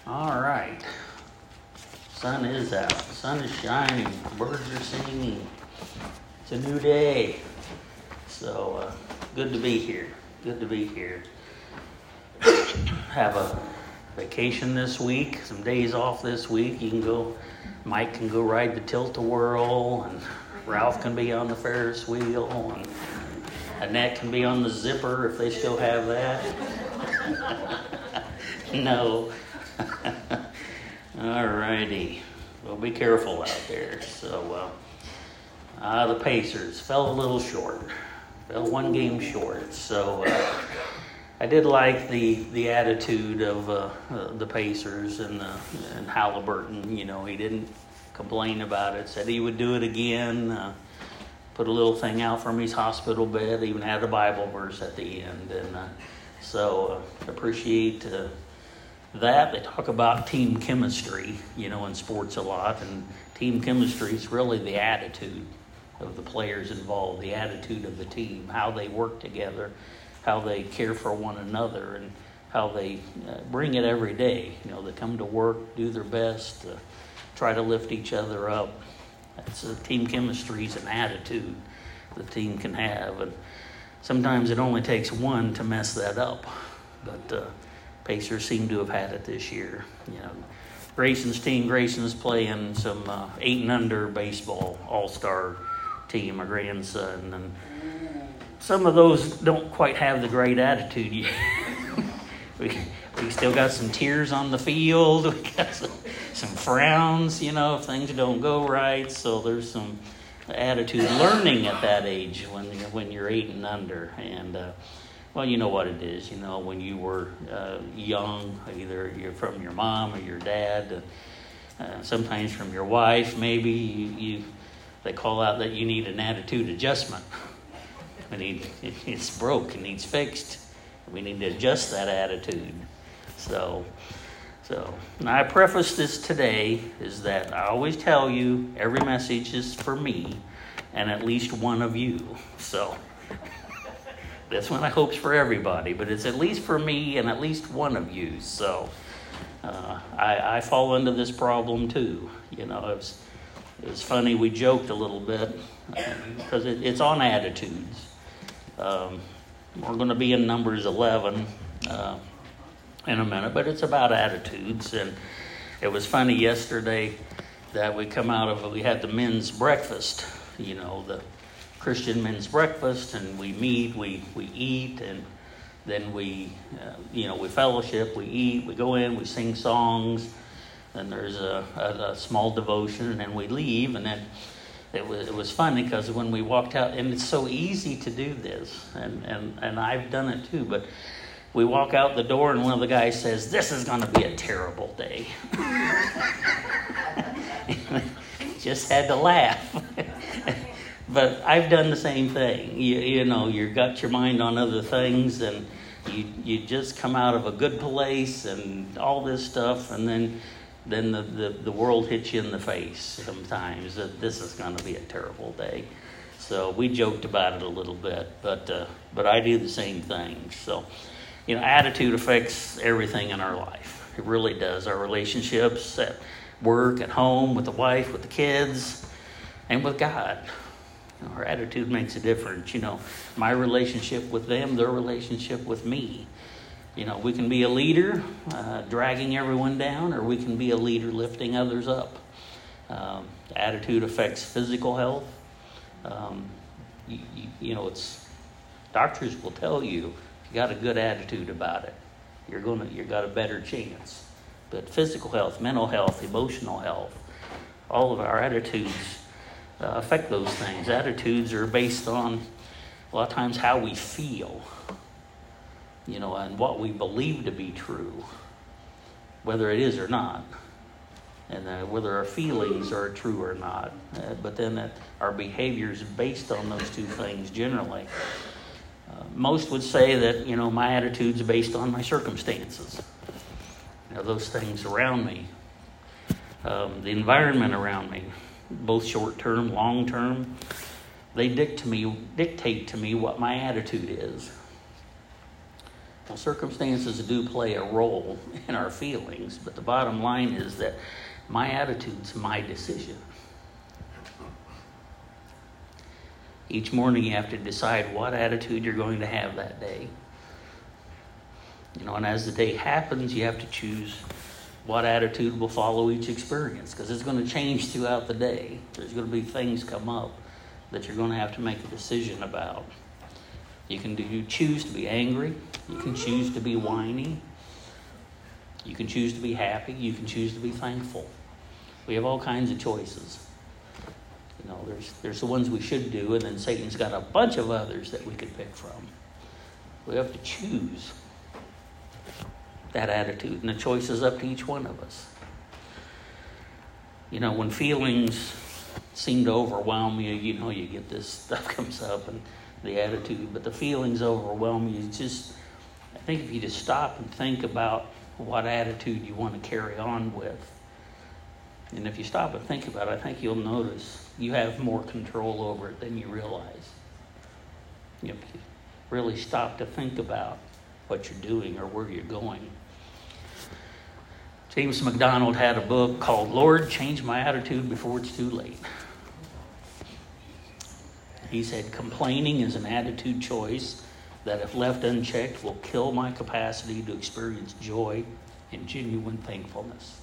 All right. Sun is out. Sun is shining. Birds are singing. It's a new day. So good to be here. Good to be here. Have a vacation this week. Some days off this week. You can go. Mike can go ride the tilt-a-whirl, and Ralph can be on the Ferris wheel, and Annette can be on the zipper if they still have that. No. All righty. Well, be careful out there. So, the Pacers fell a little short. Fell one game short. So, I did like the attitude of the Pacers and Halliburton. You know, he didn't complain about it. Said he would do it again. Put a little thing out from his hospital bed. Even had a Bible verse at the end. And so, appreciate that. They talk about team chemistry, you know, in sports a lot, and team chemistry is really the attitude of the players involved, the attitude of the team, how they work together, how they care for one another, and how they bring it every day. You know, they come to work, do their best, try to lift each other up. That's team chemistry is an attitude the team can have, and sometimes it only takes one to mess that up, but Pacers seem to have had it this year. You know, Grayson's team. Grayson's playing some 8 and under baseball all-star team, my grandson, and some of those don't quite have the great attitude yet. we still got some tears on the field. We got some frowns, you know, if things don't go right. So there's some attitude learning at that age when you're 8 and under, and well, you know what it is. You know, when you were young, either you're from your mom or your dad, sometimes from your wife, maybe they call out that you need an attitude adjustment. It's broke, it needs fixed. We need to adjust that attitude. So now I preface this today is that I always tell you every message is for me and at least one of you. So that's what I hope's for everybody, but it's at least for me and at least one of you. So I fall into this problem too. You know, it was funny. We joked a little bit because it's on attitudes. We're going to be in Numbers 11 in a minute, but it's about attitudes. And it was funny yesterday that we had the men's breakfast. You know, the Christian men's breakfast, and we meet, we eat, and then we fellowship, we eat, we go in, we sing songs, then there's a small devotion, and then we leave. And then it was funny because when we walked out, and it's so easy to do this, and I've done it too, but we walk out the door and one of the guys says, "This is going to be a terrible day." Just had to laugh. But I've done the same thing. You know, you've got your mind on other things, and you just come out of a good place and all this stuff, and then the world hits you in the face sometimes that this is going to be a terrible day. So we joked about it a little bit, but I do the same thing. So, you know, attitude affects everything in our life. It really does. Our relationships at work, at home, with the wife, with the kids, and with God. You know, our attitude makes a difference. You know, my relationship with them, their relationship with me. You know, we can be a leader, dragging everyone down, or we can be a leader lifting others up. Attitude affects physical health. You know, doctors will tell you if you got a good attitude about it, you've got a better chance. But physical health, mental health, emotional health, all of our attitudes affect those things. Attitudes are based on a lot of times how we feel, you know, and what we believe to be true, whether it is or not, and whether our feelings are true or not. But then our behavior is based on those two things generally. Most would say that, you know, my attitude's based on my circumstances. You know, those things around me, the environment around me, both short-term, long-term, they dictate to me what my attitude is. Well, circumstances do play a role in our feelings, but the bottom line is that my attitude's my decision. Each morning you have to decide what attitude you're going to have that day. And as the day happens, you have to choose what attitude will follow each experience, because it's going to change throughout the day. There's going to be things come up that you're going to have to make a decision about. You can choose to be angry. You can choose to be whiny. You can choose to be happy. You can choose to be thankful. We have all kinds of choices. There's the ones we should do, and then Satan's got a bunch of others that we could pick from. We have to choose that attitude, and the choice is up to each one of us. When feelings seem to overwhelm you, you get this stuff comes up and the attitude, but the feelings overwhelm you. I think if you just stop and think about what attitude you want to carry on with, and if you stop and think about it, I think you'll notice you have more control over it than you realize. If you really stop to think about what you're doing or where you're going. James MacDonald had a book called Lord, Change My Attitude Before It's Too Late. He said, complaining is an attitude choice that, if left unchecked, will kill my capacity to experience joy and genuine thankfulness.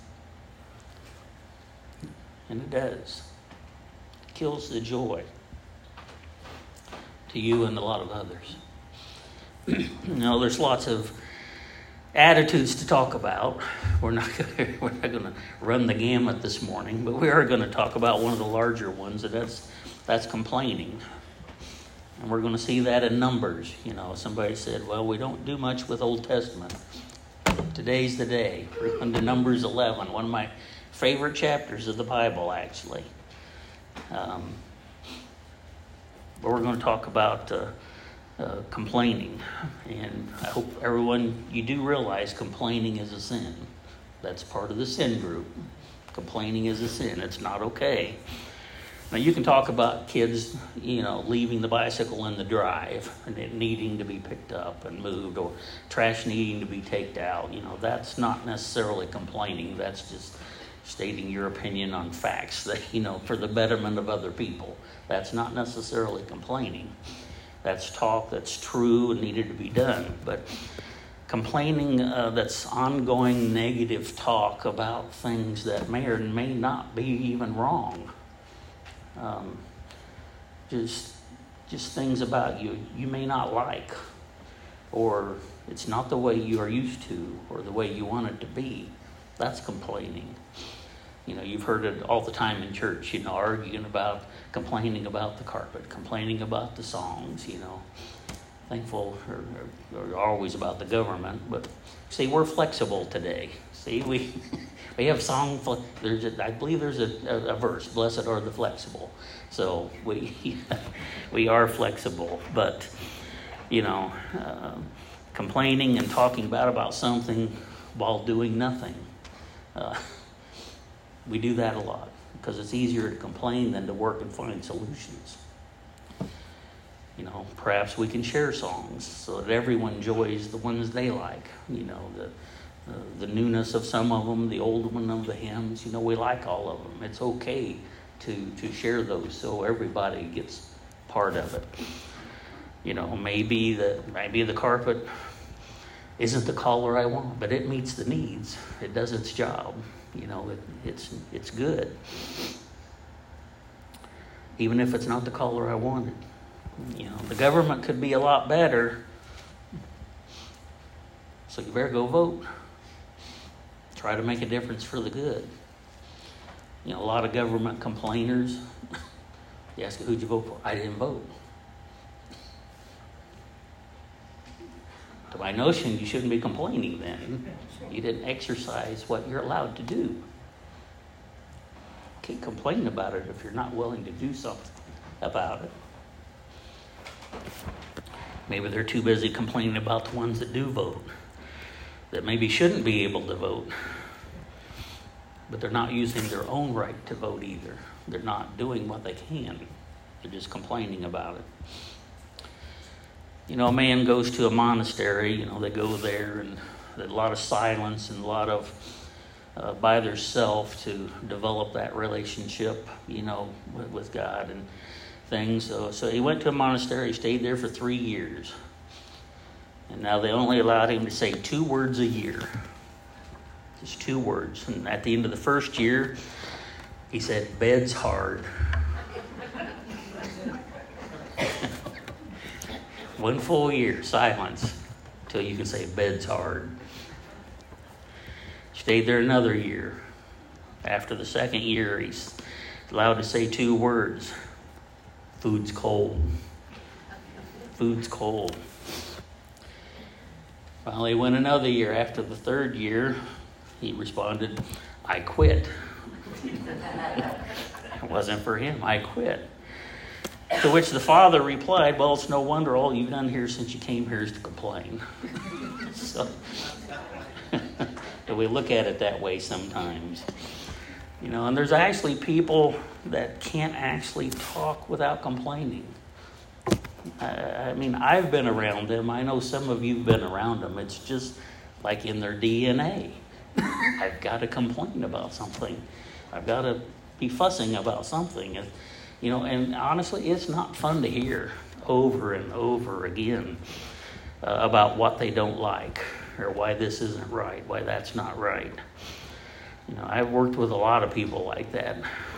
And it does. It kills the joy to you and a lot of others. There's lots of attitudes to talk about. We're not going to run the gamut this morning, but we are going to talk about one of the larger ones, and that's complaining. And we're going to see that in Numbers. Somebody said, well, we don't do much with Old Testament. Today's the day. We're going to Numbers 11, one of my favorite chapters of the Bible, actually. But we're going to talk about complaining. And I hope everyone, you do realize complaining is a sin. That's part of the sin group. Complaining is a sin. It's not okay. Now, you can talk about kids, leaving the bicycle in the drive and it needing to be picked up and moved, or trash needing to be taken out. That's not necessarily complaining. That's just stating your opinion on facts that, for the betterment of other people. That's not necessarily complaining. That's talk that's true and needed to be done. But complaining, that's ongoing negative talk about things that may or may not be even wrong. Just things about you may not like, or it's not the way you are used to, or the way you want it to be. That's complaining. You've heard it all the time in church, arguing about, complaining about the carpet, complaining about the songs, thankful, or always about the government. But see, we're flexible today. See, we have song, I believe there's a verse, blessed are the flexible. So we are flexible, but, complaining and talking bad about something while doing nothing. We do that a lot because it's easier to complain than to work and find solutions. Perhaps we can share songs so that everyone enjoys the ones they like. The newness of some of them, the old one of the hymns. We like all of them. It's okay to share those so everybody gets part of it. Maybe the carpet isn't the color I want, but it meets the needs. It does its job. It's good. Even if it's not the color I wanted. The government could be a lot better. So you better go vote. Try to make a difference for the good. A lot of government complainers. You ask, who'd you vote for? I didn't vote. To my notion, you shouldn't be complaining then. You didn't exercise what you're allowed to do. You can't complain about it if you're not willing to do something about it. Maybe they're too busy complaining about the ones that do vote, that maybe shouldn't be able to vote, but they're not using their own right to vote either. They're not doing what they can. They're just complaining about it. A man goes to a monastery, they go there, and there's a lot of silence and a lot of by theirself to develop that relationship, with God and things. So he went to a monastery, stayed there for 3 years. And now they only allowed him to say 2 words a year. Just 2 words. And at the end of the first year, he said, "Bed's hard." 1 full year, silence, until you can say, "Bed's hard." Stayed there another year. After the second year, he's allowed to say 2 words. "Food's cold." Food's cold. Finally, went another year. After the 3rd year, he responded, "I quit." It wasn't for him. "I quit." To which the father replied, "Well, it's no wonder all you've done here since you came here is to complain." So we look at it that way sometimes. And there's actually people that can't actually talk without complaining. I've been around them. I know some of you have been around them. It's just like in their DNA. I've got to complain about something. I've got to be fussing about something. And honestly, it's not fun to hear over and over again about what they don't like or why this isn't right, why that's not right. I've worked with a lot of people like that.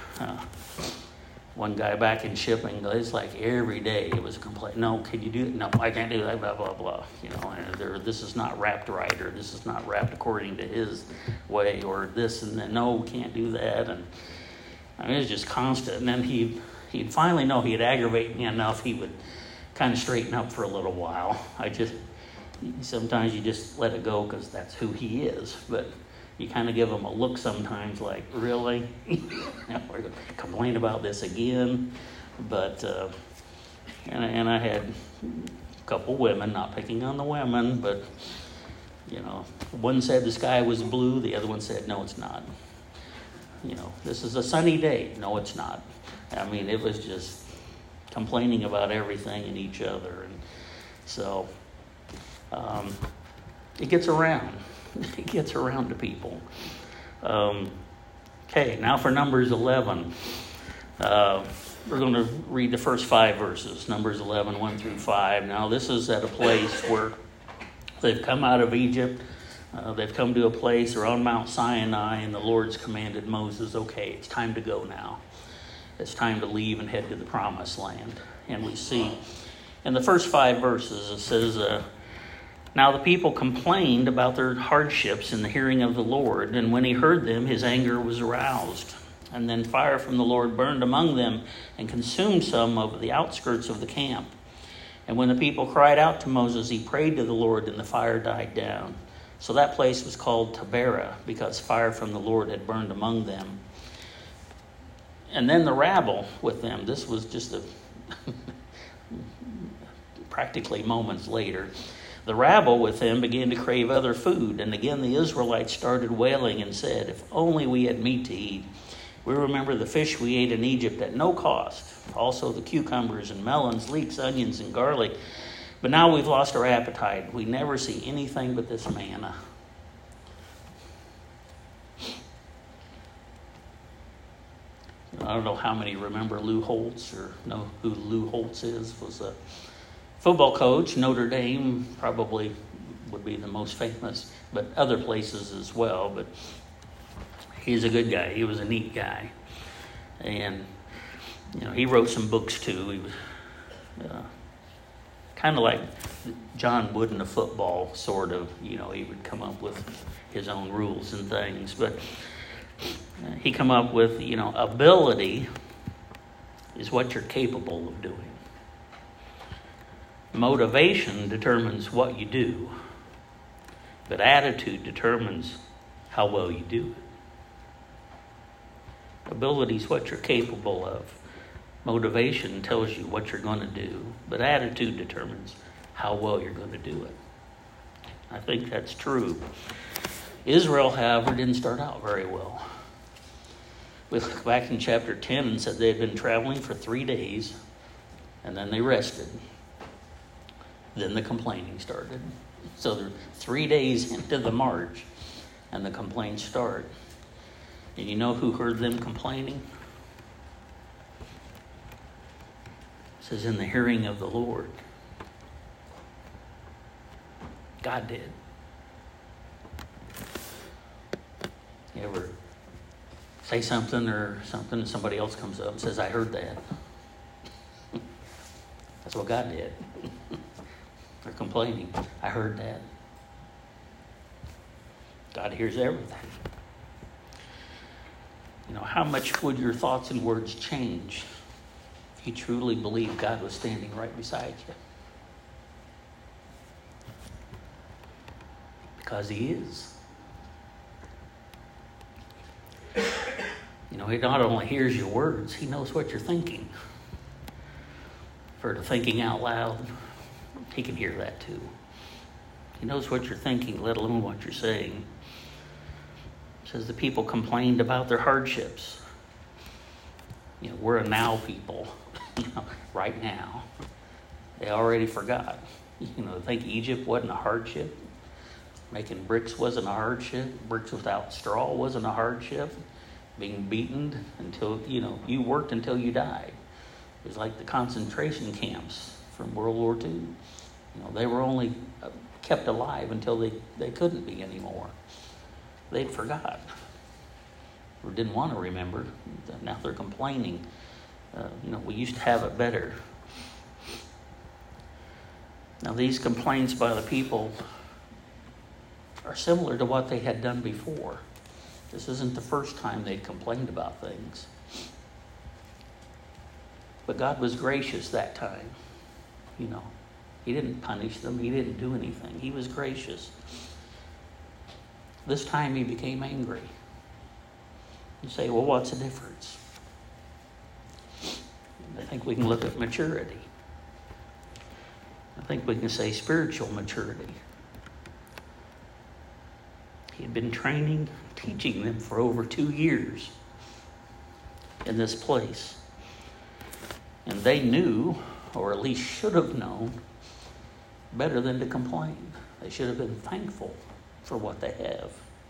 One guy back in shipping, it's like every day it was a complaint. "No, can you do it? No, I can't do that, blah, blah, blah." This is not wrapped right, or this is not wrapped according to his way, or this and that. "No, we can't do that." And it was just constant. And then he'd finally know he'd aggravate me enough, he would kind of straighten up for a little while. Sometimes you just let it go because that's who he is. But you kind of give him a look sometimes like, "Really? We're going to complain about this again?" But, and I had a couple women, not picking on the women, but, one said the sky was blue, the other one said, "No, it's not." "This is a sunny day." "No, it's not." It was just complaining about everything and each other. And so it gets around. It gets around to people. Okay, now for Numbers 11. We're going to read the first 5 verses, Numbers 11, 1 through 5. Now, this is at a place where they've come out of Egypt. They've come to a place, they're on Mount Sinai, and the Lord's commanded Moses, "Okay, it's time to go now. It's time to leave and head to the promised land." And we see in the first 5 verses, it says, "Now the people complained about their hardships in the hearing of the Lord, and when he heard them, his anger was aroused. And then fire from the Lord burned among them and consumed some of the outskirts of the camp. And when the people cried out to Moses, he prayed to the Lord, and the fire died down. So that place was called Taberah, because fire from the Lord had burned among them. And then the rabble with them," this was just practically moments later, "the rabble with them began to crave other food. And again the Israelites started wailing and said, 'If only we had meat to eat. We remember the fish we ate in Egypt at no cost, also the cucumbers and melons, leeks, onions, and garlic. But now we've lost our appetite. We never see anything but this manna.'" I don't know how many remember Lou Holtz or know who Lou Holtz is. Was a football coach. Notre Dame probably would be the most famous, but other places as well. But he's a good guy. He was a neat guy. And, he wrote some books too. He was kind of like John Wooden of football, sort of. He would come up with his own rules and things. But he come up with, ability is what you're capable of doing. Motivation determines what you do, but attitude determines how well you do it. Ability is what you're capable of. Motivation tells you what you're going to do, but attitude determines how well you're going to do it. I think that's true. Israel, however, didn't start out very well. We look back in chapter 10 and said they had been traveling for 3 days, and then they rested. Then the complaining started. So they're 3 days into the march, and the complaints start. And you know who heard them complaining? It says, in the hearing of the Lord. God did. You ever say something and somebody else comes up and says, I heard that. That's what God did. They're complaining. I heard that. God hears everything. You know, how much would your thoughts and words change if you truly believed God was standing right beside you? Because He is. You know, He not only hears your words, He knows what you're thinking. For the thinking out loud, He can hear that too. He knows what you're thinking, let alone what you're saying. It says the people complained about their hardships. You know, we're a now people, right now. They already forgot. You know, think Egypt wasn't a hardship. Making bricks wasn't a hardship. Bricks without straw wasn't a hardship. Being beaten until, you worked until you died. It was like the concentration camps from World War II. They were only kept alive until they couldn't be anymore. They'd forgot or didn't want to remember. Now they're complaining. We used to have it better. Now these complaints by the people are similar to what they had done before. This isn't the first time they'd complained about things. But God was gracious that time. He didn't punish them. He didn't do anything. He was gracious. This time He became angry. You say, well, what's the difference? I think we can look at maturity. I think we can say spiritual maturity. He had been teaching them for over 2 years in this place. And they knew, or at least should have known, better than to complain. They should have been thankful for what they have.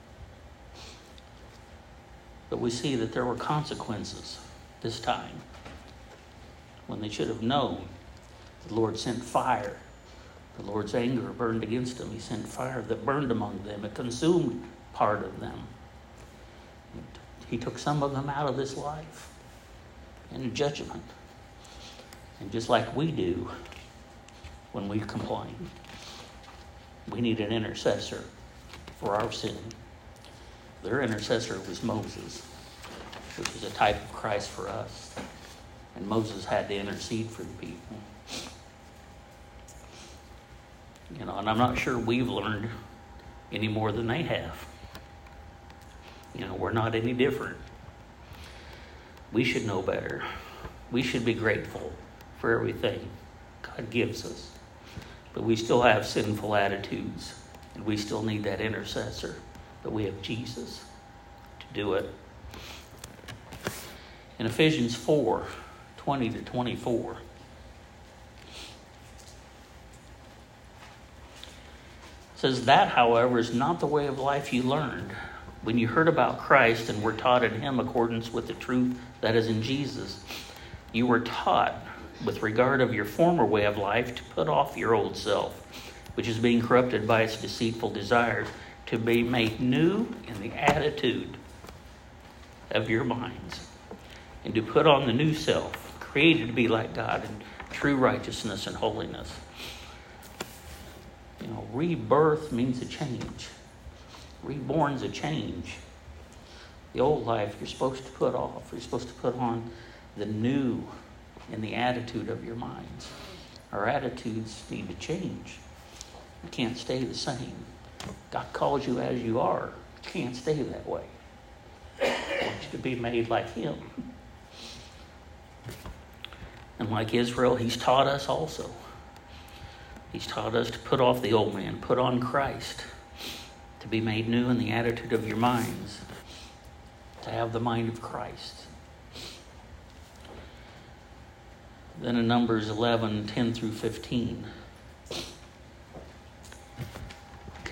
But we see that there were consequences this time. When they should have known, the Lord sent fire. The Lord's anger burned against them. He sent fire that burned among them. It consumed part of them. He took some of them out of this life in judgment. And just like we do when we complain, we need an intercessor for our sin. Their intercessor was Moses, which is a type of Christ for us. And Moses had to intercede for the people. And I'm not sure we've learned any more than they have. We're not any different. We should know better. We should be grateful for everything God gives us. But we still have sinful attitudes, and we still need that intercessor. But we have Jesus to do it. In Ephesians 4:20-24, it says, that, however, is not the way of life you learned when you heard about Christ and were taught in Him accordance with the truth that is in Jesus. You were taught, with regard of your former way of life, to put off your old self, which is being corrupted by its deceitful desires, to be made new in the attitude of your minds, and to put on the new self, created to be like God in true righteousness and holiness. Rebirth means a change. Reborn's a change. The old life you're supposed to put off. You're supposed to put on the new in the attitude of your minds. Our attitudes need to change. You can't stay the same. God calls you as you are. You can't stay that way. He wants you to be made like Him. And like Israel, He's taught us also. He's taught us to put off the old man, put on Christ, to be made new in the attitude of your minds, to have the mind of Christ. Then in Numbers 11:10-15,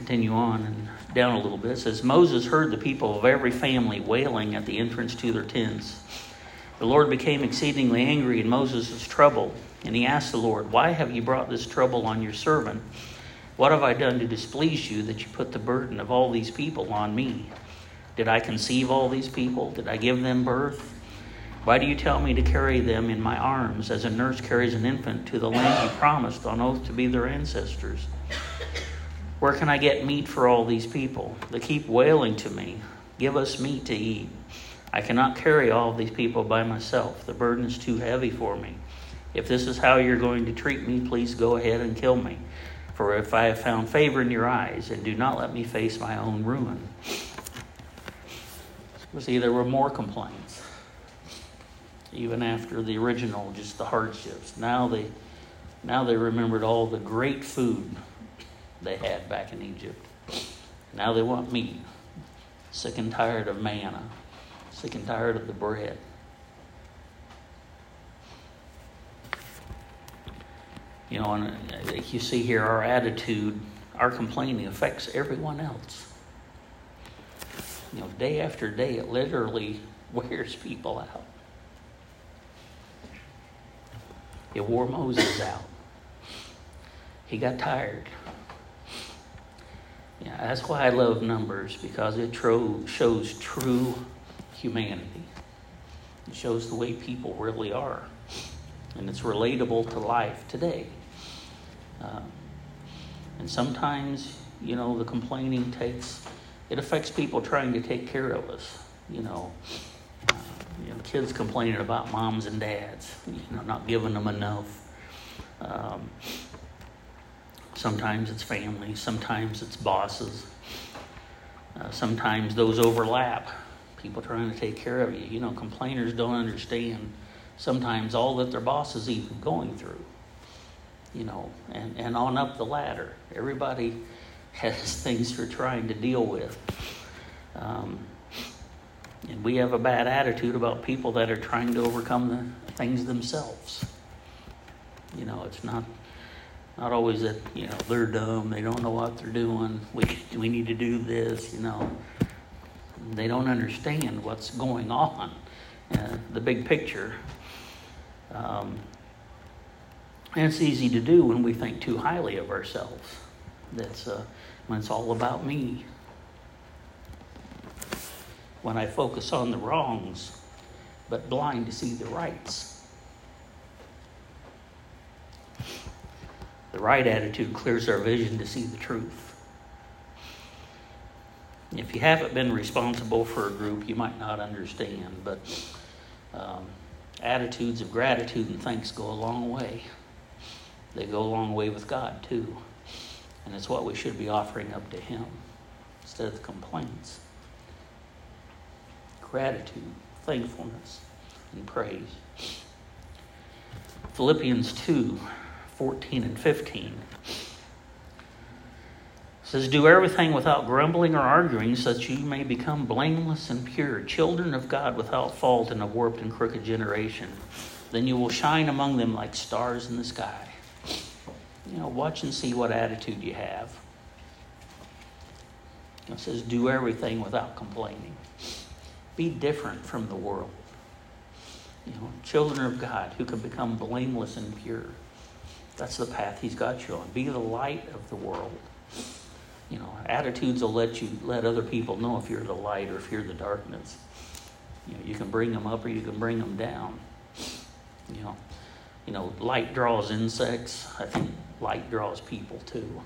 continue on and down a little bit. It says, Moses heard the people of every family wailing at the entrance to their tents. The Lord became exceedingly angry, and Moses was troubled. And he asked the Lord, why have you brought this trouble on your servant? What have I done to displease you that you put the burden of all these people on me? Did I conceive all these people? Did I give them birth? Why do you tell me to carry them in my arms as a nurse carries an infant to the land you promised on oath to be their ancestors? Where can I get meat for all these people? They keep wailing to me, give us meat to eat. I cannot carry all of these people by myself. The burden is too heavy for me. If this is how you're going to treat me, please go ahead and kill me. For if I have found favor in your eyes, and do not let me face my own ruin. See, there were more complaints. Even after the original, just the hardships. Now they remembered all the great food they had back in Egypt. Now they want meat. Sick and tired of manna. Sick and tired of the bread. You know, and you see here our attitude, our complaining affects everyone else. You know, day after day, it literally wears people out. It wore Moses out. He got tired. Yeah, that's why I love Numbers, because it shows true humanity. It shows the way people really are. And it's relatable to life today. And sometimes, you know, the complaining it affects people trying to take care of us. You know, kids complaining about moms and dads, not giving them enough. Sometimes it's family, sometimes it's bosses. Sometimes those overlap. People trying to take care of you. You know, complainers don't understand sometimes all that their boss is even going through. You know, and on up the ladder. Everybody has things they're trying to deal with. And we have a bad attitude about people that are trying to overcome the things themselves. You know, it's not always that, they're dumb, they don't know what they're doing, we need to do this, They don't understand what's going on, the big picture. And it's easy to do when we think too highly of ourselves. That's when it's all about me. When I focus on the wrongs, but blind to see the rights. The right attitude clears our vision to see the truth. If you haven't been responsible for a group, you might not understand, but attitudes of gratitude and thanks go a long way. They go a long way with God, too. And it's what we should be offering up to Him instead of the complaints. Gratitude, thankfulness, and praise. Philippians 2:14 and 15 says, do everything without grumbling or arguing, so that you may become blameless and pure, children of God without fault in a warped and crooked generation. Then you will shine among them like stars in the sky. Watch and see what attitude you have. It says, do everything without complaining. Be different from the world. Children of God who can become blameless and pure. That's the path He's got you on. Be the light of the world. Attitudes will let other people know if you're the light or if you're the darkness. You can bring them up or you can bring them down. Light draws insects. I think light draws people too.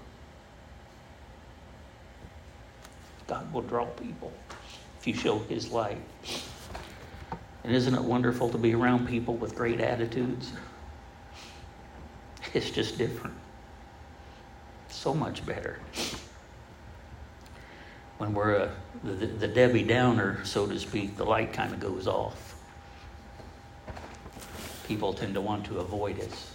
God will draw people if you show His light. And isn't it wonderful to be around people with great attitudes? It's just different. So much better. When we're the Debbie Downer, so to speak, the light kind of goes off. People tend to want to avoid us.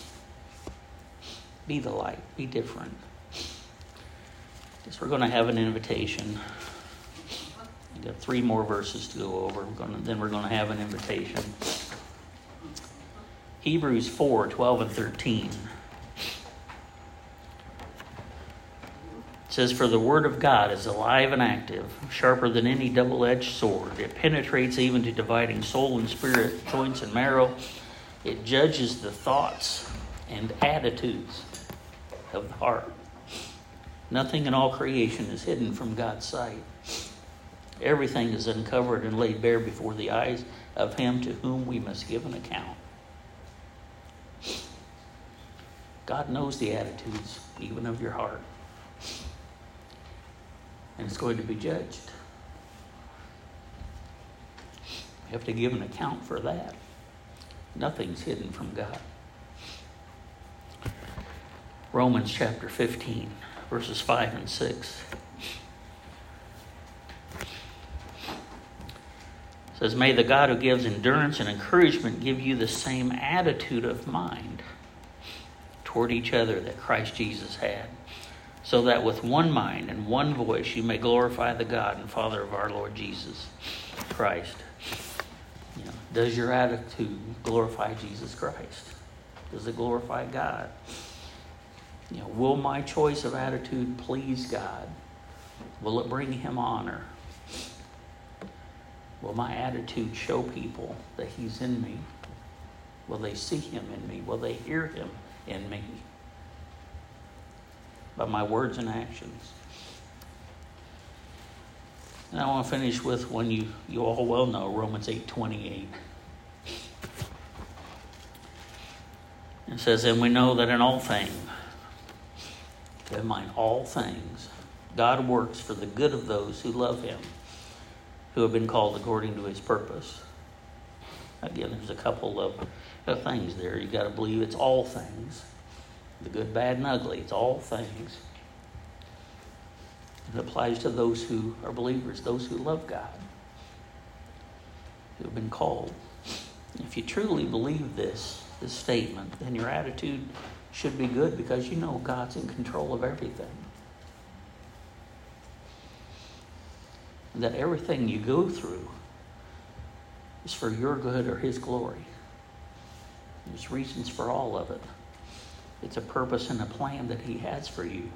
Be the light. Be different. Guess we're going to have an invitation. We've got 3 more verses to go over. Then we're going to have an invitation. Hebrews 4:12 and 13. It says, "For the word of God is alive and active, sharper than any double-edged sword. It penetrates even to dividing soul and spirit, joints and marrow. It judges the thoughts and attitudes of the heart. Nothing in all creation is hidden from God's sight. Everything is uncovered and laid bare before the eyes of him to whom we must give an account." God knows the attitudes, even of your heart. And it's going to be judged. You have to give an account for that. Nothing's hidden from God. Romans chapter 15, verses 5 and 6. Says, "May the God who gives endurance and encouragement give you the same attitude of mind toward each other that Christ Jesus had, so that with one mind and one voice you may glorify the God and Father of our Lord Jesus Christ." Does your attitude glorify Jesus Christ? Does it glorify God? Will my choice of attitude please God? Will it bring him honor? Will my attitude show people that he's in me? Will they see him in me? Will they hear him in me? By my words and actions. And I want to finish with one you all well know, Romans 8:28. It says, "And we know that in all things, God works for the good of those who love him, who have been called according to his purpose." Again, there's a couple of things there. You got to believe it's all things. The good, bad, and ugly. It's all things. It applies to those who are believers, those who love God, who have been called. If you truly believe this statement, then your attitude should be good, because you know God's in control of everything. And that everything you go through is for your good or his glory. There's reasons for all of it. It's a purpose and a plan that he has for you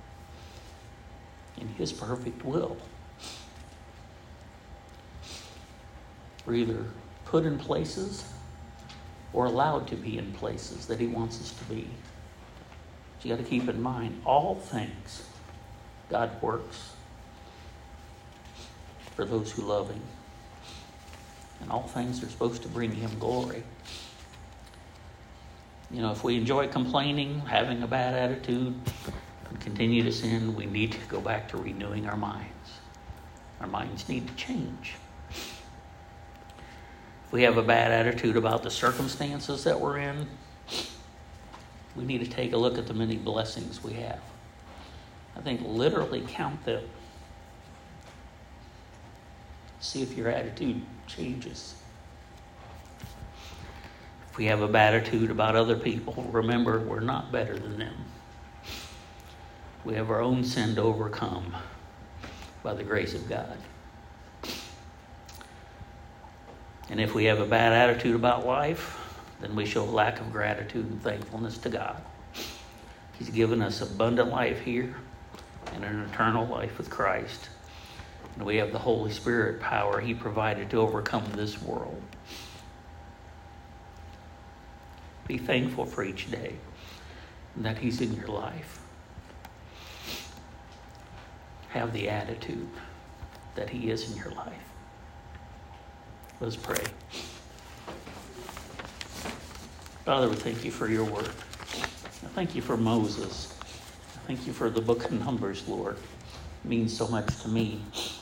in his perfect will. We're either put in places or allowed to be in places that he wants us to be. But you got to keep in mind, all things God works for those who love him. And all things are supposed to bring him glory. If we enjoy complaining, having a bad attitude, and continue to sin, we need to go back to renewing our minds. Our minds need to change. If we have a bad attitude about the circumstances that we're in, we need to take a look at the many blessings we have. I think literally count them. See if your attitude changes. If we have a bad attitude about other people, remember we're not better than them. We have our own sin to overcome by the grace of God. And if we have a bad attitude about life, then we show a lack of gratitude and thankfulness to God. He's given us abundant life here and an eternal life with Christ. And we have the Holy Spirit power he provided to overcome this world. Be thankful for each day and that he's in your life. Have the attitude that he is in your life. Let's pray. Father, we thank you for your word. I thank you for Moses. I thank you for the book of Numbers, Lord. It means so much to me.